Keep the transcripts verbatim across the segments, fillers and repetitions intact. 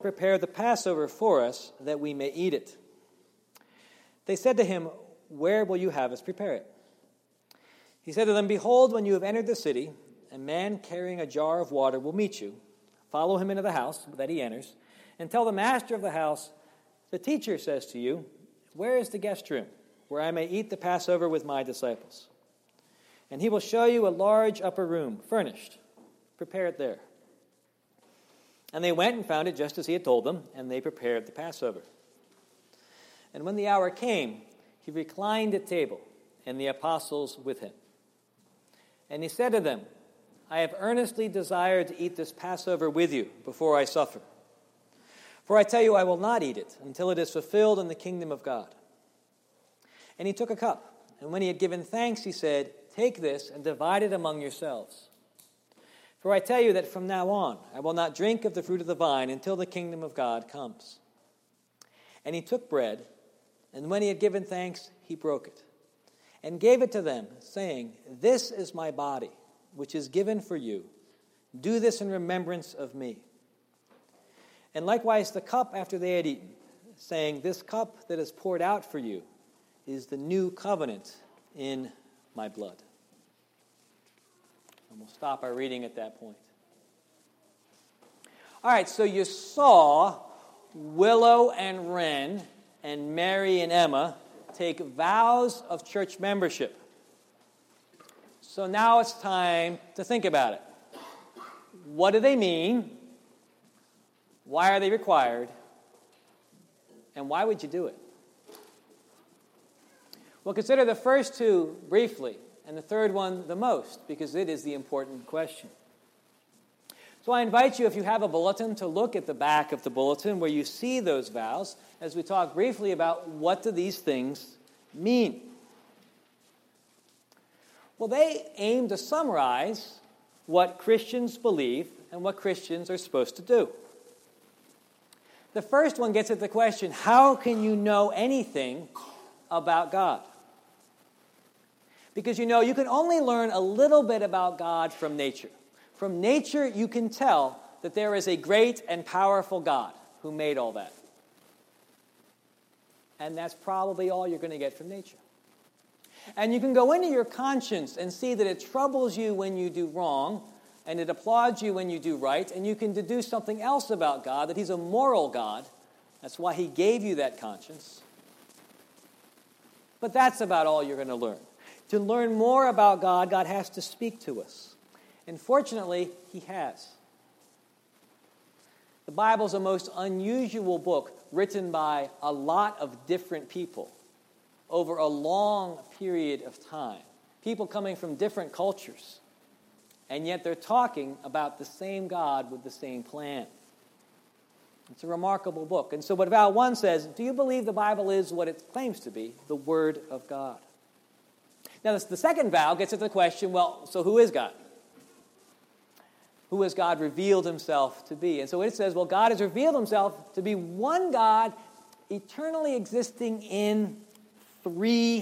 prepare the Passover for us, that we may eat it." They said to him, "Where will you have us prepare it?" He said to them, "Behold, when you have entered the city, a man carrying a jar of water will meet you. Follow him into the house that he enters, and tell the master of the house, 'The teacher says to you, where is the guest room, where I may eat the Passover with my disciples?' And he will show you a large upper room, furnished. Prepare it there." And they went and found it just as he had told them, and they prepared the Passover. And when the hour came, he reclined at table, and the apostles with him. And he said to them, "I have earnestly desired to eat this Passover with you before I suffer. For I tell you, I will not eat it until it is fulfilled in the kingdom of God." And he took a cup, and when he had given thanks, he said, "Take this and divide it among yourselves. For I tell you that from now on I will not drink of the fruit of the vine until the kingdom of God comes." And he took bread, and when he had given thanks, he broke it, and gave it to them, saying, "This is my body, which is given for you. Do this in remembrance of me." And likewise the cup after they had eaten, saying, "This cup that is poured out for you is the new covenant in my blood." And we'll stop our reading at that point. All right, so you saw Willow and Wren and Mary and Emma take vows of church membership. So now it's time to think about it. What do they mean? Why are they required? And why would you do it? Well, consider the first two briefly, and the third one the most, because it is the important question. So I invite you, if you have a bulletin, to look at the back of the bulletin where you see those vows, as we talk briefly about what do these things mean. Well, they aim to summarize what Christians believe and what Christians are supposed to do. The first one gets at the question, how can you know anything about God? Because you know, you can only learn a little bit about God from nature. From nature, you can tell that there is a great and powerful God who made all that. And that's probably all you're going to get from nature. And you can go into your conscience and see that it troubles you when you do wrong, and it applauds you when you do right, and you can deduce something else about God, that he's a moral God. That's why he gave you that conscience. But that's about all you're going to learn. To learn more about God, God has to speak to us. And fortunately, he has. The Bible is a most unusual book written by a lot of different people over a long period of time. People coming from different cultures. And yet they're talking about the same God with the same plan. It's a remarkable book. And so what vow one says, do you believe the Bible is what it claims to be, the Word of God? Now the second vow gets at the question, well, so who is God? Who has God revealed himself to be? And so it says, well, God has revealed himself to be one God, eternally existing in three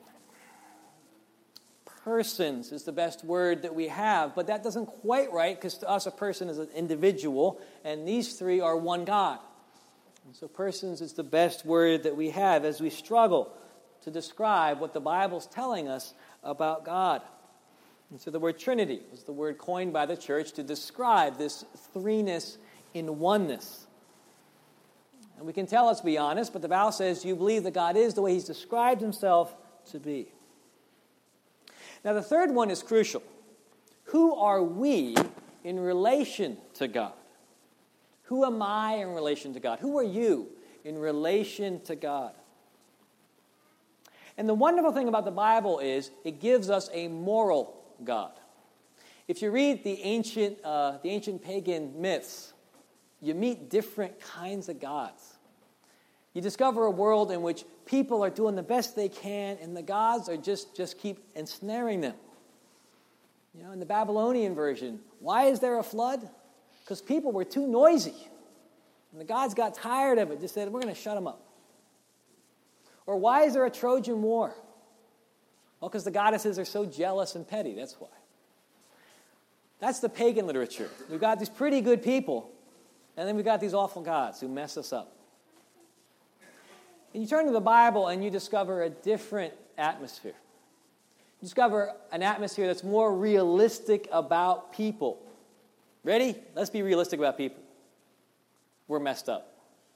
persons is the best word that we have. But that doesn't quite right, because to us a person is an individual, and these three are one God. And so persons is the best word that we have as we struggle to describe what the Bible's telling us about God. And so the word Trinity was the word coined by the church to describe this threeness in oneness. And we can tell, let's be honest, but the vow says, do you believe that God is the way he's described himself to be? Now the third one is crucial. Who are we in relation to God? Who am I in relation to God? Who are you in relation to God? And the wonderful thing about the Bible is it gives us a moral God. If you read the ancient, uh, the ancient pagan myths, you meet different kinds of gods. You discover a world in which people are doing the best they can, and the gods are just, just keep ensnaring them. You know, in the Babylonian version, why is there a flood? Because people were too noisy. And the gods got tired of it, just said, we're going to shut them up. Or why is there a Trojan War? Well, because the goddesses are so jealous and petty, that's why. That's the pagan literature. We've got these pretty good people, And then we've got these awful gods who mess us up. And you turn to the Bible and you discover a different atmosphere. You discover an atmosphere that's more realistic about people. Ready? Let's be realistic about people. We're messed up.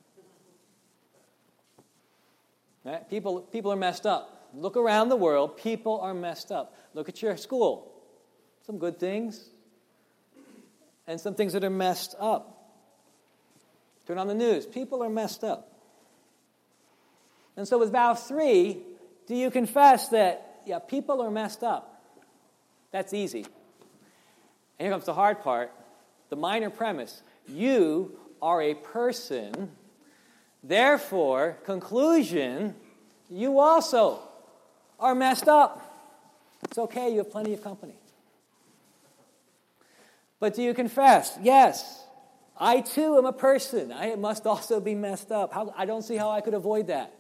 Right? People, people are messed up. Look around the world. People are messed up. Look at your school. Some good things. And some things that are messed up. Turn on the news. People are messed up. And so with vow three, do you confess that, yeah, people are messed up? That's easy. And here comes the hard part. The minor premise. You are a person. Therefore, conclusion, you also are messed up. It's okay, you have plenty of company. But do you confess? Yes, I too am a person. I must also be messed up. How, I don't see how I could avoid that.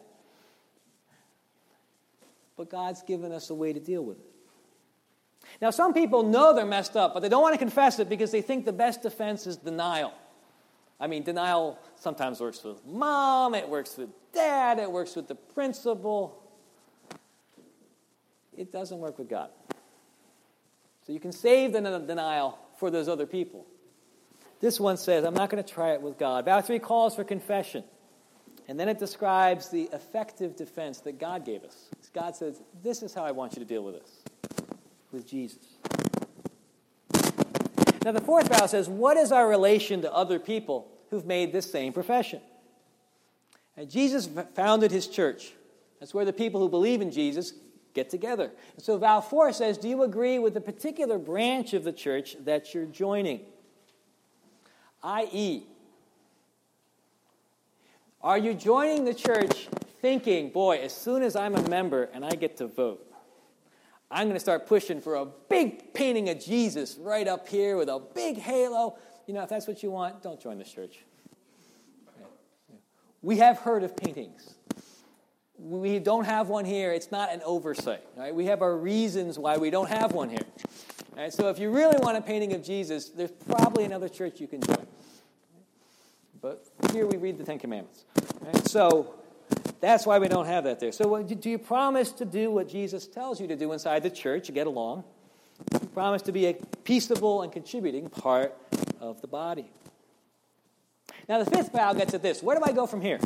But God's given us a way to deal with it. Now, some people know they're messed up, but they don't want to confess it because they think the best defense is denial. I mean, denial sometimes works with mom, it works with dad, it works with the principal. It doesn't work with God. So you can save the denial for those other people. This one says, I'm not going to try it with God. Vow three calls for confession. And then it describes the effective defense that God gave us. God says, this is how I want you to deal with this. With Jesus. Now the fourth vow says, what is our relation to other people who've made this same profession? And Jesus founded his church. That's where the people who believe in Jesus get together. And so vow four says, do you agree with the particular branch of the church that you're joining? that is, are you joining the church thinking, boy, as soon as I'm a member and I get to vote, I'm going to start pushing for a big painting of Jesus right up here with a big halo. You know, if that's what you want, don't join this church. We have heard of paintings. We don't have one here. It's not an oversight. Right? We have our reasons why we don't have one here. Right? So if you really want a painting of Jesus, there's probably another church you can join. But here we read the Ten Commandments. Right? So that's why we don't have that there. So do you promise to do what Jesus tells you to do inside the church, get along? Do you promise to be a peaceable and contributing part of the body? Now the fifth vow gets at this. Where do I go from here?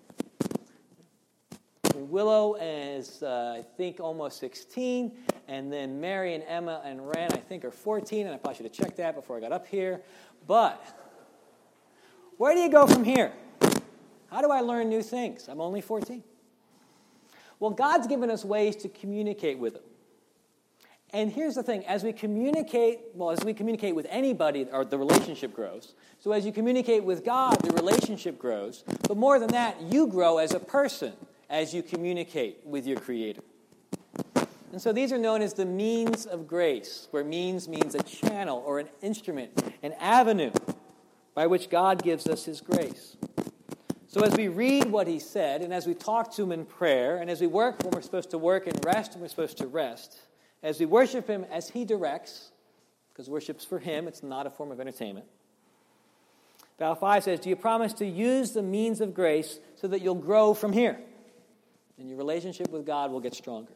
Willow is, uh, I think, almost sixteen. And then Mary and Emma and Ren, I think, are fourteen. And I probably should have checked that before I got up here. But where do you go from here? How do I learn new things? I'm only fourteen. Well, God's given us ways to communicate with him. And here's the thing. As we communicate, well, as we communicate with anybody, or the relationship grows. So as you communicate with God, the relationship grows. But more than that, you grow as a person as you communicate with your Creator. And so these are known as the means of grace, where means means a channel or an instrument, an avenue by which God gives us his grace. So as we read what he said, and as we talk to him in prayer, and as we work when we're supposed to work and rest when we're supposed to rest, as we worship him as he directs, because worship's for him, it's not a form of entertainment. Vow five says, do you promise to use the means of grace so that you'll grow from here? And your relationship with God will get stronger.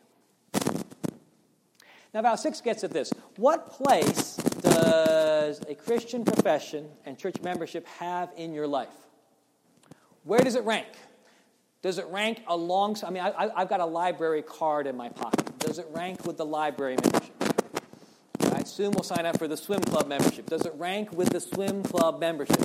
Now, vow six gets at this. What place does a Christian profession and church membership have in your life? Where does it rank? Does it rank alongside? I mean, I, I've got a library card in my pocket. Does it rank with the library membership? Right, soon we'll sign up for the swim club membership. Does it rank with the swim club membership?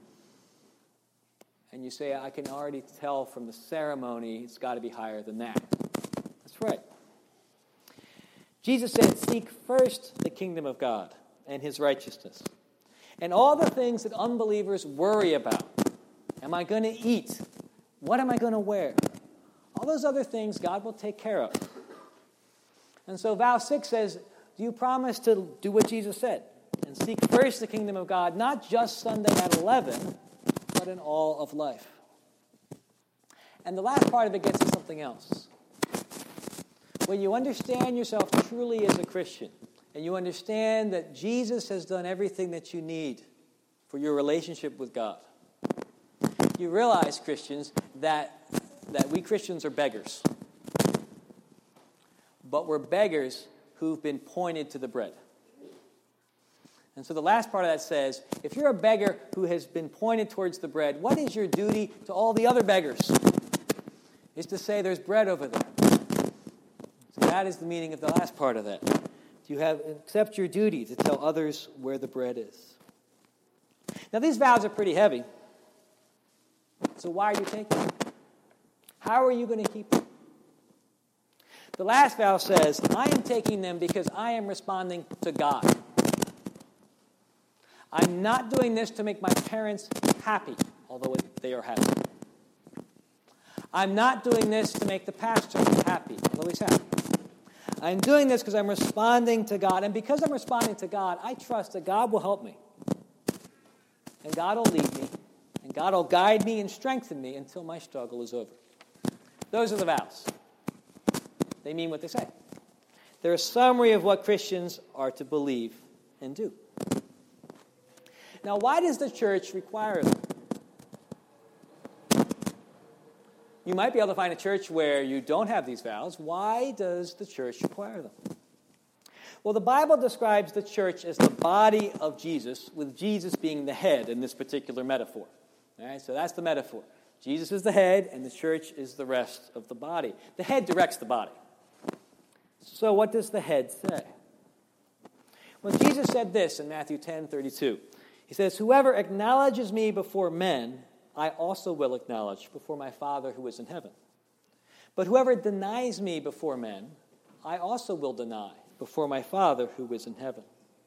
And you say, I can already tell from the ceremony it's got to be higher than that. That's right. Jesus said, seek first the kingdom of God and his righteousness. And all the things that unbelievers worry about. Am I going to eat? What am I going to wear? All those other things God will take care of. And so vow six says, do you promise to do what Jesus said? And seek first the kingdom of God, not just Sunday at eleven, but in all of life. And the last part of it gets to something else. When you understand yourself truly as a Christian, and you understand that Jesus has done everything that you need for your relationship with God, you realize, Christians, that, that we Christians are beggars. But we're beggars who've been pointed to the bread. And so the last part of that says, if you're a beggar who has been pointed towards the bread, what is your duty to all the other beggars? Is to say there's bread over there. So that is the meaning of the last part of that. You have accept your duty to tell others where the bread is. Now these vows are pretty heavy. So why are you taking them? How are you going to keep them? The last vow says, I am taking them because I am responding to God. I'm not doing this to make my parents happy, although they are happy. I'm not doing this to make the pastor happy, although he's happy. I'm doing this because I'm responding to God. And because I'm responding to God, I trust that God will help me. And God will lead me. And God will guide me and strengthen me until my struggle is over. Those are the vows. They mean what they say. They're a summary of what Christians are to believe and do. Now, why does the church require them? You might be able to find a church where you don't have these vows. Why does the church require them? Well, the Bible describes the church as the body of Jesus, with Jesus being the head in this particular metaphor. All right, so that's the metaphor. Jesus is the head, and the church is the rest of the body. The head directs the body. So what does the head say? Well, Jesus said this in Matthew ten thirty-two. He says, whoever acknowledges me before men, I also will acknowledge before my Father who is in heaven. But whoever denies me before men, I also will deny before my Father who is in heaven.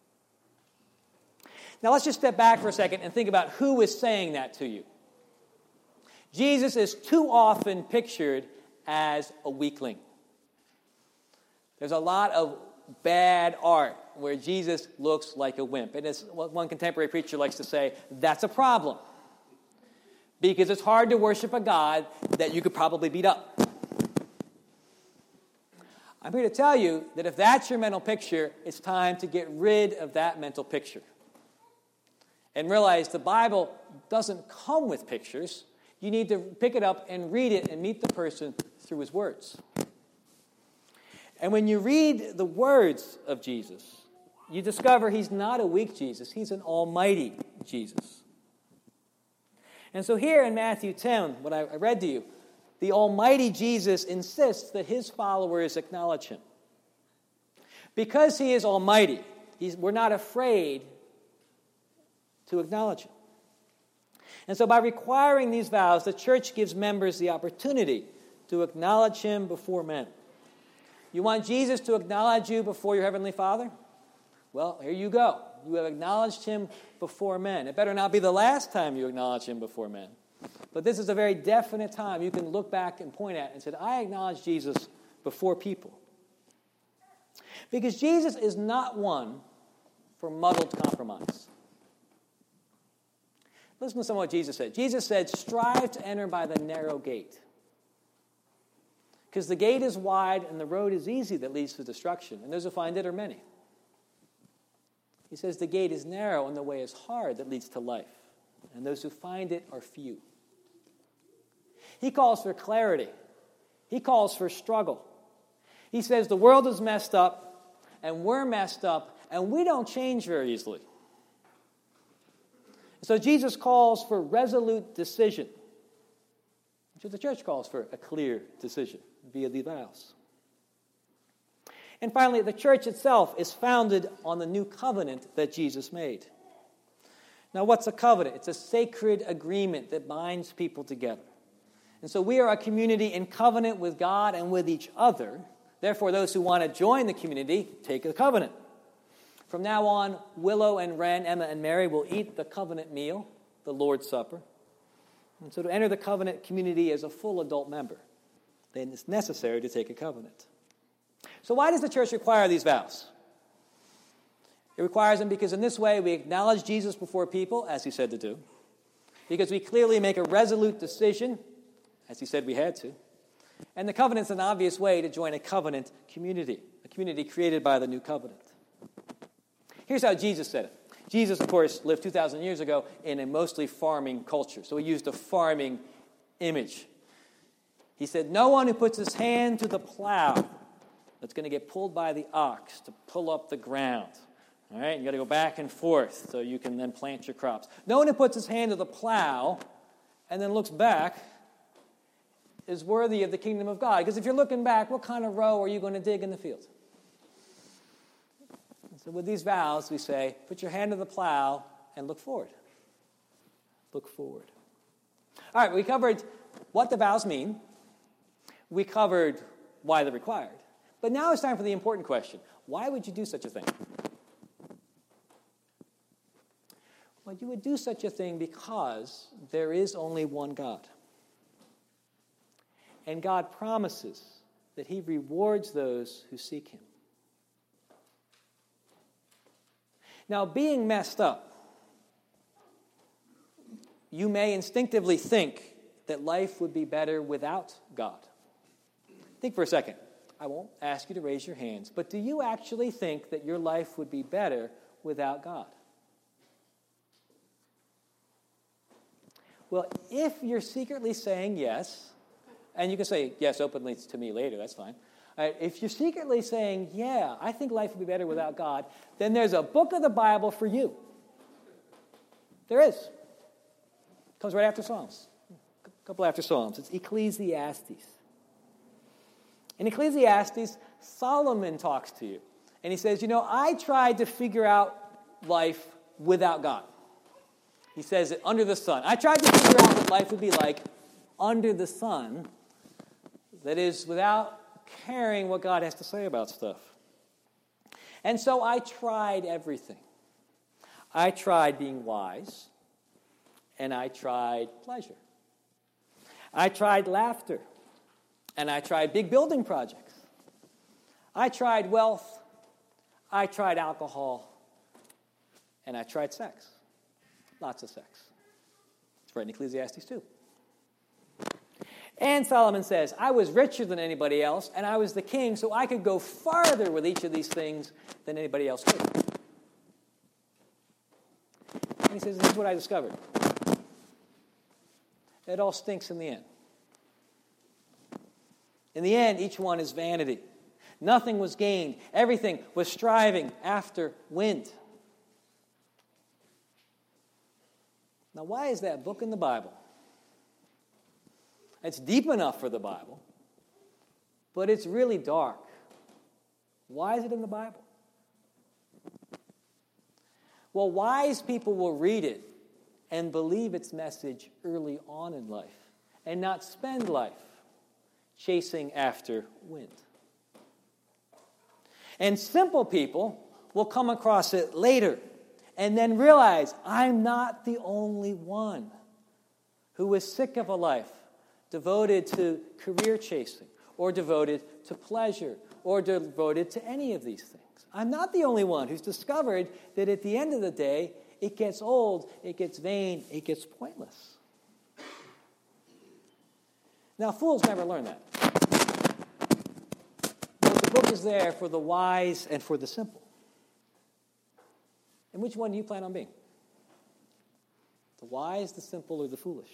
Now let's just step back for a second and think about who is saying that to you. Jesus is too often pictured as a weakling. There's a lot of bad art where Jesus looks like a wimp. And as one contemporary preacher likes to say, that's a problem. Because it's hard to worship a God that you could probably beat up. I'm here to tell you that if that's your mental picture, it's time to get rid of that mental picture. And realize the Bible doesn't come with pictures. You need to pick it up and read it and meet the person through his words. And when you read the words of Jesus, you discover he's not a weak Jesus. He's an almighty Jesus. And so here in Matthew ten, what I read to you, the almighty Jesus insists that his followers acknowledge him. Because he is almighty, he's, we're not afraid to acknowledge him. And so by requiring these vows, the church gives members the opportunity to acknowledge him before men. You want Jesus to acknowledge you before your heavenly Father? Well, here you go. You have acknowledged him before men. It better not be the last time you acknowledge him before men. But this is a very definite time you can look back and point at and say, I acknowledge Jesus before people. Because Jesus is not one for muddled compromise. Listen to some of what Jesus said. Jesus said, strive to enter by the narrow gate. Because the gate is wide and the road is easy that leads to destruction. And those who find it are many. He says the gate is narrow and the way is hard that leads to life. And those who find it are few. He calls for clarity. He calls for struggle. He says the world is messed up and we're messed up and we don't change very easily. So Jesus calls for resolute decision, which is the church calls for a clear decision via the vows. And finally, the church itself is founded on the new covenant that Jesus made. Now, what's a covenant? It's a sacred agreement that binds people together. And so we are a community in covenant with God and with each other. Therefore, those who want to join the community take a covenant. From now on, Willow and Ren, Emma and Mary will eat the covenant meal, the Lord's Supper. And so to enter the covenant community as a full adult member, then it's necessary to take a covenant. So why does the church require these vows? It requires them because in this way we acknowledge Jesus before people, as he said to do. Because we clearly make a resolute decision, as he said we had to. And the covenant's an obvious way to join a covenant community, a community created by the new covenant. Here's how Jesus said it. Jesus, of course, lived two thousand years ago in a mostly farming culture. So he used a farming image. He said, no one who puts his hand to the plow that's going to get pulled by the ox to pull up the ground. All right, you got to go back and forth so you can then plant your crops. No one who puts his hand to the plow and then looks back is worthy of the kingdom of God. Because if you're looking back, what kind of row are you going to dig in the field? So with these vows, we say, put your hand to the plow and look forward. Look forward. All right, we covered what the vows mean. We covered why they're required. But now it's time for the important question. Why would you do such a thing? Well, you would do such a thing because there is only one God. And God promises that he rewards those who seek him. Now, being messed up, you may instinctively think that life would be better without God. Think for a second. I won't ask you to raise your hands, but do you actually think that your life would be better without God? Well, if you're secretly saying yes, and you can say yes openly to me later, that's fine. All right, if you're secretly saying, yeah, I think life would be better without God, then there's a book of the Bible for you. There is. Comes right after Psalms. A couple after Psalms. It's Ecclesiastes. In Ecclesiastes, Solomon talks to you. And he says, you know, I tried to figure out life without God. He says it under the sun. I tried to figure out what life would be like under the sun. That is, without caring what God has to say about stuff. And so I tried everything. I tried being wise. And I tried pleasure. I tried laughter. And I tried big building projects. I tried wealth. I tried alcohol. And I tried sex. Lots of sex. It's right in Ecclesiastes too. And Solomon says, I was richer than anybody else, and I was the king, so I could go farther with each of these things than anybody else could. And he says, this is what I discovered. It all stinks in the end. In the end, each one is vanity. Nothing was gained. Everything was striving after wind. Now, why is that book in the Bible? It's deep enough for the Bible, but it's really dark. Why is it in the Bible? Well, wise people will read it and believe its message early on in life and not spend life chasing after wind. And simple people will come across it later and then realize, I'm not the only one who is sick of a life devoted to career chasing or devoted to pleasure or devoted to any of these things. I'm not the only one who's discovered that at the end of the day, it gets old, it gets vain, it gets pointless. Now, fools never learn that. But the book is there for the wise and for the simple. And which one do you plan on being? The wise, the simple, or the foolish?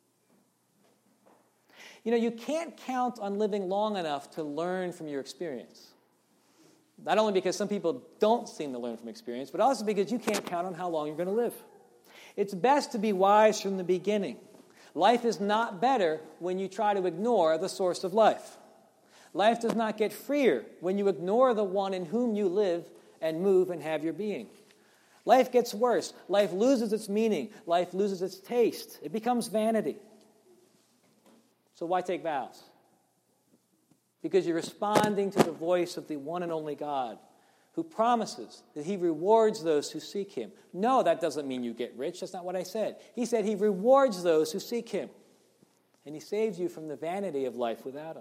You know, you can't count on living long enough to learn from your experience. Not only because some people don't seem to learn from experience, but also because you can't count on how long you're going to live. It's best to be wise from the beginning. Life is not better when you try to ignore the source of life. Life does not get freer when you ignore the one in whom you live and move and have your being. Life gets worse. Life loses its meaning. Life loses its taste. It becomes vanity. So why take vows? Because you're responding to the voice of the one and only God who promises that he rewards those who seek him. No, that doesn't mean you get rich. That's not what I said. He said he rewards those who seek him. And he saves you from the vanity of life without him.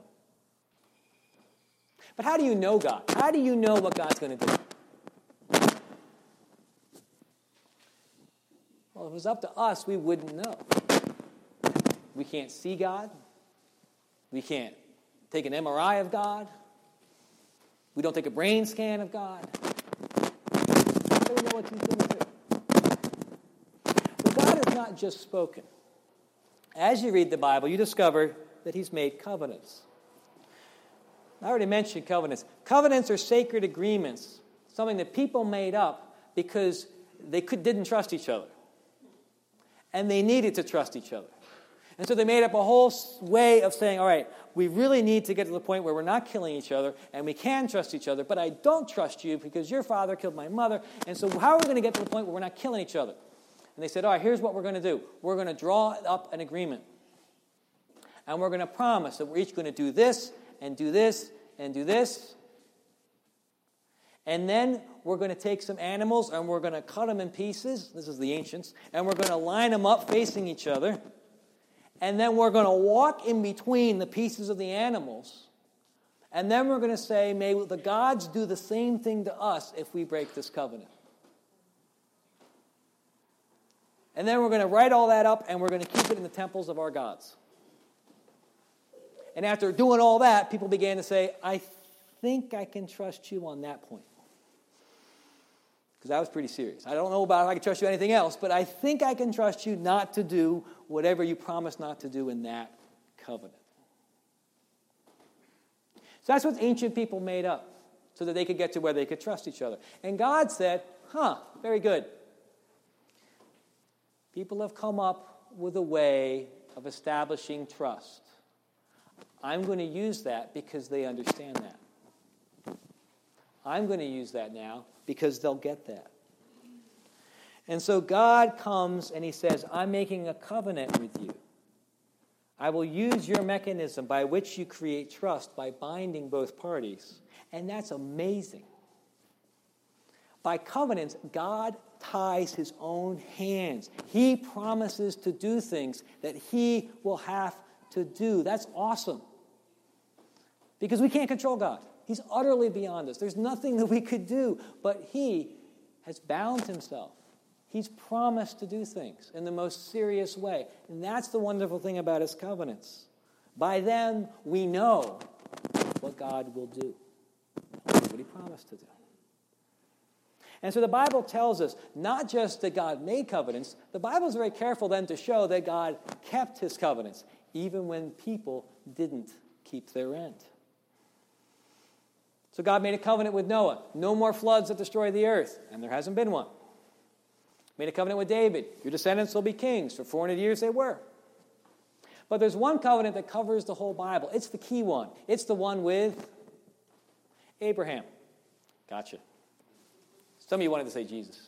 But how do you know God? How do you know what God's going to do? Well, if it was up to us, we wouldn't know. We can't see God. We can't take an M R I of God. We don't take a brain scan of God. How do we know what he's going to do? not just spoken. As you read the Bible, you discover that he's made covenants. I already mentioned covenants. Covenants are sacred agreements, something that people made up because they could, didn't trust each other. And they needed to trust each other. And so they made up a whole way of saying, all right, we really need to get to the point where we're not killing each other and we can trust each other, but I don't trust you because your father killed my mother. And so how are we going to get to the point where we're not killing each other? And they said, all right, here's what we're going to do. We're going to draw up an agreement. And we're going to promise that we're each going to do this and do this and do this. And then we're going to take some animals and we're going to cut them in pieces. This is the ancients. And we're going to line them up facing each other. And then we're going to walk in between the pieces of the animals. And then we're going to say, may the gods do the same thing to us if we break this covenant. And then we're going to write all that up and we're going to keep it in the temples of our gods. And after doing all that, people began to say, I think I can trust you on that point. Because that was pretty serious. I don't know about if I can trust you anything else, but I think I can trust you not to do whatever you promised not to do in that covenant. So that's what ancient people made up, so that they could get to where they could trust each other. And God said, huh, very good. People have come up with a way of establishing trust. I'm going to use that because they understand that. I'm going to use that now because they'll get that. And so God comes and he says, I'm making a covenant with you. I will use your mechanism by which you create trust by binding both parties. And that's amazing. By covenants, God ties his own hands. He promises to do things that he will have to do. That's awesome. Because we can't control God. He's utterly beyond us. There's nothing that we could do, but he has bound himself. He's promised to do things in the most serious way. And that's the wonderful thing about his covenants. By them, we know what God will do. What he promised to do. And so the Bible tells us not just that God made covenants, the Bible is very careful then to show that God kept his covenants, even when people didn't keep their end. So God made a covenant with Noah. No more floods that destroy the earth. And there hasn't been one. Made a covenant with David. Your descendants will be kings. For four hundred years they were. But there's one covenant that covers the whole Bible. It's the key one. It's the one with Abraham. Gotcha. Some of you wanted to say Jesus.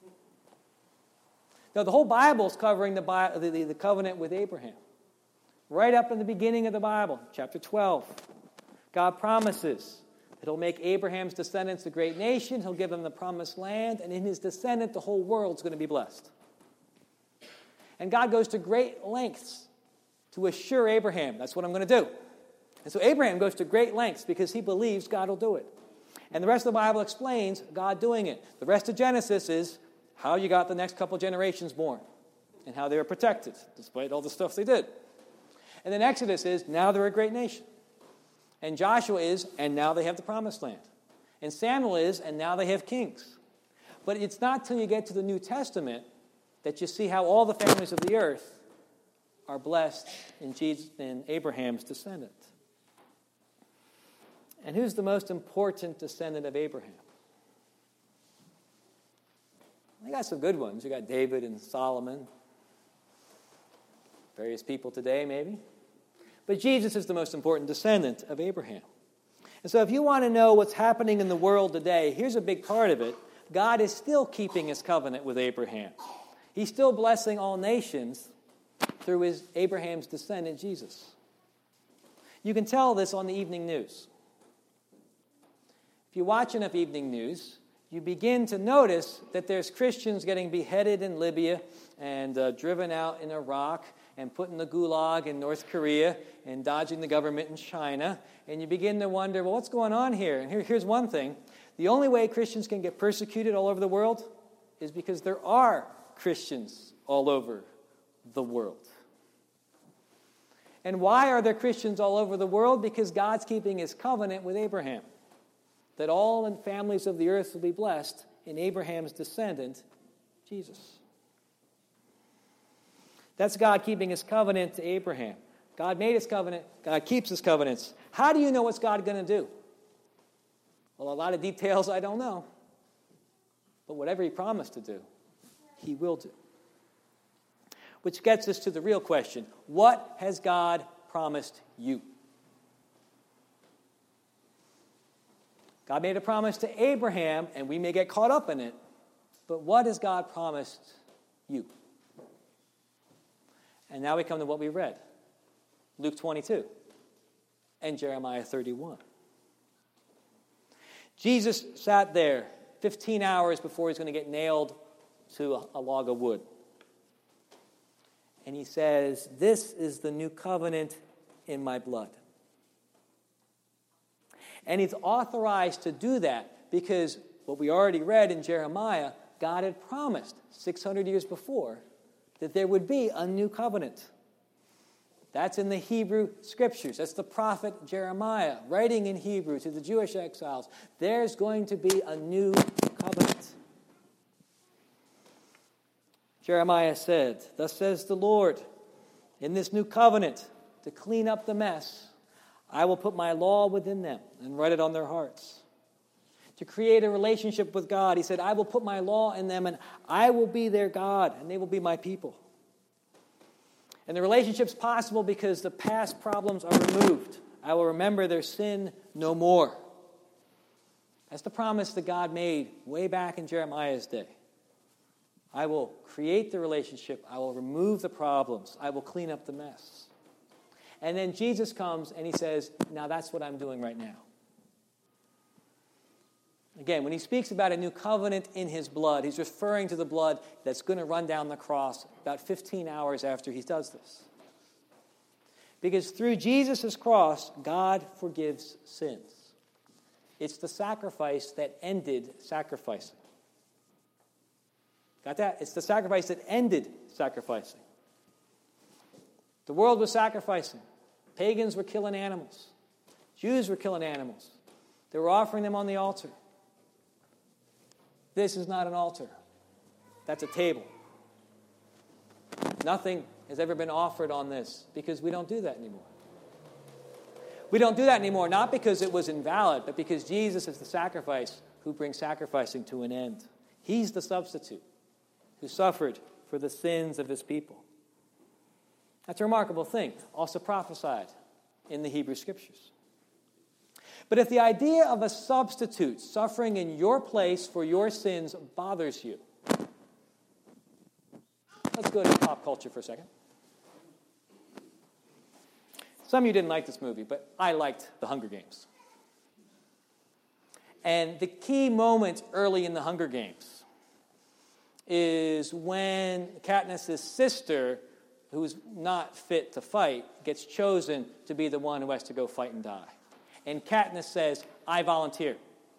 Now, the whole Bible is covering the, the, the, the covenant with Abraham. Right up in the beginning of the Bible, chapter twelve. God promises that he'll make Abraham's descendants a great nation. He'll give them the promised land. And in his descendant, the whole world's going to be blessed. And God goes to great lengths to assure Abraham, that's what I'm going to do. And so Abraham goes to great lengths because he believes God will do it. And the rest of the Bible explains God doing it. The rest of Genesis is how you got the next couple generations born and how they were protected despite all the stuff they did. And then Exodus is now they're a great nation. And Joshua is, and now they have the promised land. And Samuel is, and now they have kings. But it's not till you get to the New Testament that you see how all the families of the earth are blessed in Jesus, in Abraham's descendant. And who's the most important descendant of Abraham? I got some good ones. You got David and Solomon. Various people today, maybe. But Jesus is the most important descendant of Abraham. And so if you want to know what's happening in the world today, here's a big part of it. God is still keeping his covenant with Abraham. He's still blessing all nations through his Abraham's descendant, Jesus. You can tell this on the evening news. If you watch enough evening news, you begin to notice that there's Christians getting beheaded in Libya and uh, driven out in Iraq and put in the gulag in North Korea and dodging the government in China. And you begin to wonder, well, what's going on here? And here, here's one thing. The only way Christians can get persecuted all over the world is because there are Christians all over the world. And why are there Christians all over the world? Because God's keeping his covenant with Abraham. That all the families of the earth will be blessed in Abraham's descendant, Jesus. That's God keeping his covenant to Abraham. God made his covenant. God keeps his covenants. How do you know what's God going to do? Well, a lot of details I don't know. But whatever he promised to do, he will do. Which gets us to the real question. What has God promised you? God made a promise to Abraham, and we may get caught up in it. But what has God promised you? And now we come to what we read. Luke twenty-two and Jeremiah thirty-one. Jesus sat there fifteen hours before he's going to get nailed to a, a log of wood. And he says, "This is the new covenant in my blood." And he's authorized to do that because what we already read in Jeremiah, God had promised six hundred years before that there would be a new covenant. That's in the Hebrew Scriptures. That's the prophet Jeremiah writing in Hebrew to the Jewish exiles. There's going to be a new covenant. Jeremiah said, "Thus says the Lord, in this new covenant, to clean up the mess, I will put my law within them and write it on their hearts." To create a relationship with God, he said, "I will put my law in them and I will be their God and they will be my people." And the relationship's possible because the past problems are removed. I will remember their sin no more. That's the promise that God made way back in Jeremiah's day. I will create the relationship. I will remove the problems. I will clean up the mess. And then Jesus comes and he says, now that's what I'm doing right now. Again, when he speaks about a new covenant in his blood, he's referring to the blood that's going to run down the cross about fifteen hours after he does this. Because through Jesus' cross, God forgives sins. It's the sacrifice that ended sacrificing. Got that? It's the sacrifice that ended sacrificing. The world was sacrificing. Pagans were killing animals. Jews were killing animals. They were offering them on the altar. This is not an altar. That's a table. Nothing has ever been offered on this because we don't do that anymore. We don't do that anymore, not because it was invalid, but because Jesus is the sacrifice who brings sacrificing to an end. He's the substitute who suffered for the sins of his people. That's a remarkable thing, also prophesied in the Hebrew Scriptures. But if the idea of a substitute suffering in your place for your sins bothers you, let's go to pop culture for a second. Some of you didn't like this movie, but I liked The Hunger Games. And the key moment early in The Hunger Games is when Katniss' sister, who's not fit to fight, gets chosen to be the one who has to go fight and die. And Katniss says, I volunteer.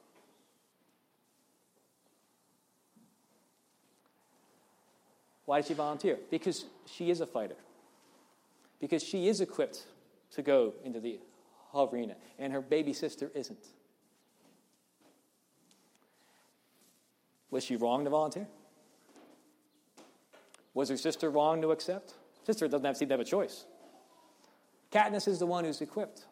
Why did she volunteer? Because she is a fighter. Because she is equipped to go into the arena, and her baby sister isn't. Was she wrong to volunteer? Was her sister wrong to accept? Sister doesn't have, seem to have a choice. Katniss is the one who's equipped.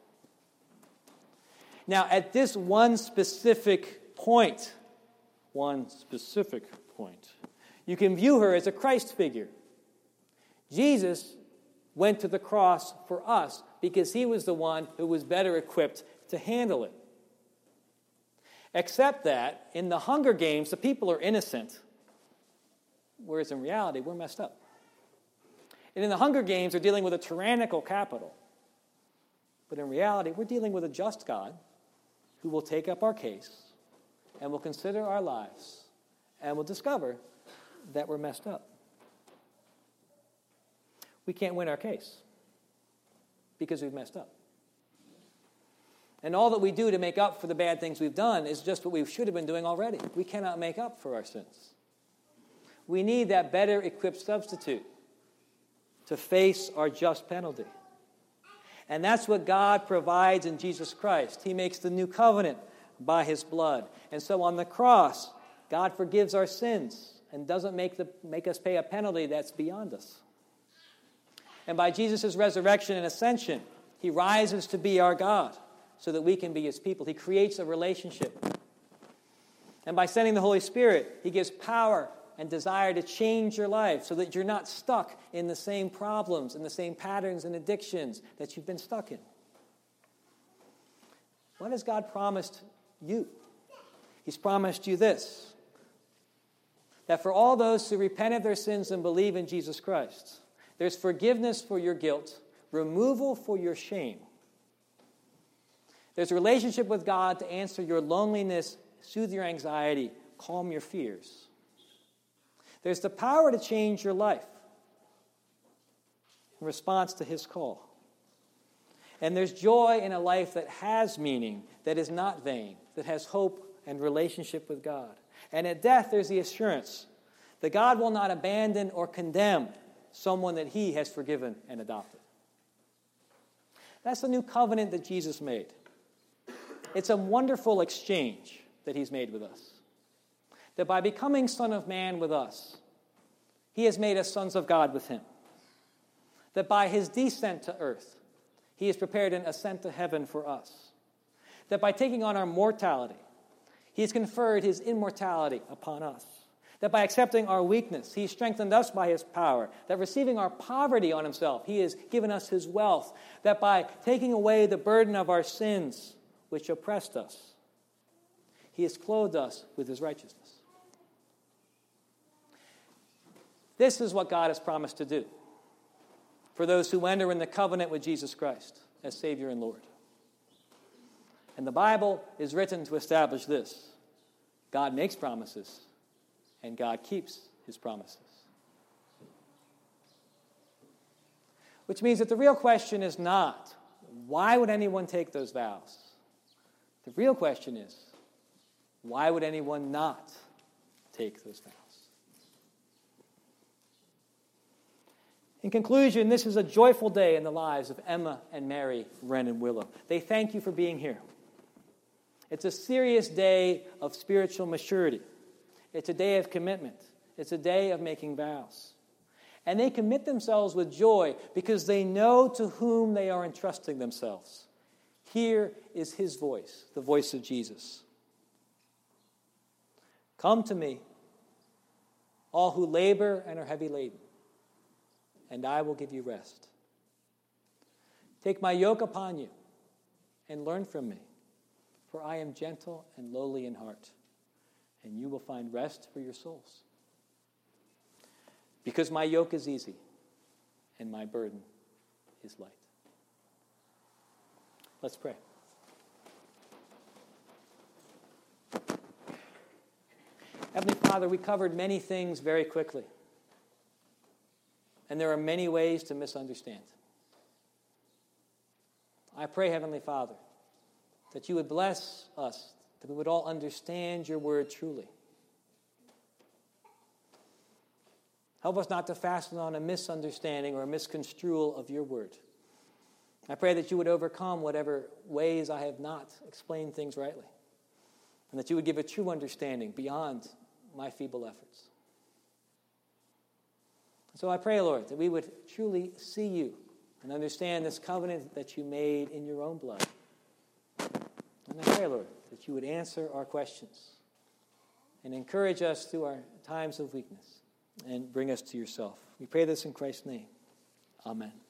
Now, at this one specific point, one specific point, you can view her as a Christ figure. Jesus went to the cross for us because he was the one who was better equipped to handle it. Except that in the Hunger Games, the people are innocent, whereas in reality, we're messed up. And in the Hunger Games, they're dealing with a tyrannical capital. But in reality, we're dealing with a just God who will take up our case and will consider our lives and will discover that we're messed up. We can't win our case because we've messed up. And all that we do to make up for the bad things we've done is just what we should have been doing already. We cannot make up for our sins. We need that better equipped substitute to face our just penalty. And that's what God provides in Jesus Christ. He makes the new covenant by his blood. And so on the cross, God forgives our sins and doesn't make, the, make us pay a penalty that's beyond us. And by Jesus' resurrection and ascension, he rises to be our God so that we can be his people. He creates a relationship. And by sending the Holy Spirit, he gives power and desire to change your life so that you're not stuck in the same problems and the same patterns and addictions that you've been stuck in. What has God promised you? He's promised you this, that for all those who repent of their sins and believe in Jesus Christ, there's forgiveness for your guilt, removal for your shame. There's a relationship with God to answer your loneliness, soothe your anxiety, calm your fears. There's the power to change your life in response to his call. And there's joy in a life that has meaning, that is not vain, that has hope and relationship with God. And at death, there's the assurance that God will not abandon or condemn someone that he has forgiven and adopted. That's the new covenant that Jesus made. It's a wonderful exchange that he's made with us. That by becoming Son of Man with us, he has made us sons of God with him. That by his descent to earth, he has prepared an ascent to heaven for us. That by taking on our mortality, he has conferred his immortality upon us. That by accepting our weakness, he has strengthened us by his power. That receiving our poverty on himself, he has given us his wealth. That by taking away the burden of our sins, which oppressed us, he has clothed us with his righteousness. This is what God has promised to do for those who enter in the covenant with Jesus Christ as Savior and Lord. And the Bible is written to establish this. God makes promises, and God keeps his promises. Which means that the real question is not, why would anyone take those vows? The real question is, why would anyone not take those vows? In conclusion, this is a joyful day in the lives of Emma and Mary, Ren and Willow. They thank you for being here. It's a serious day of spiritual maturity. It's a day of commitment. It's a day of making vows. And they commit themselves with joy because they know to whom they are entrusting themselves. Here is his voice, the voice of Jesus. Come to me, all who labor and are heavy laden, and I will give you rest. Take my yoke upon you and learn from me, for I am gentle and lowly in heart, and you will find rest for your souls. Because my yoke is easy and my burden is light. Let's pray. Heavenly Father, we covered many things very quickly. And there are many ways to misunderstand. I pray, Heavenly Father, that you would bless us, that we would all understand your word truly. Help us not to fasten on a misunderstanding or a misconstrual of your word. I pray that you would overcome whatever ways I have not explained things rightly, and that you would give a true understanding beyond my feeble efforts. So I pray, Lord, that we would truly see you and understand this covenant that you made in your own blood. And I pray, Lord, that you would answer our questions and encourage us through our times of weakness and bring us to yourself. We pray this in Christ's name. Amen.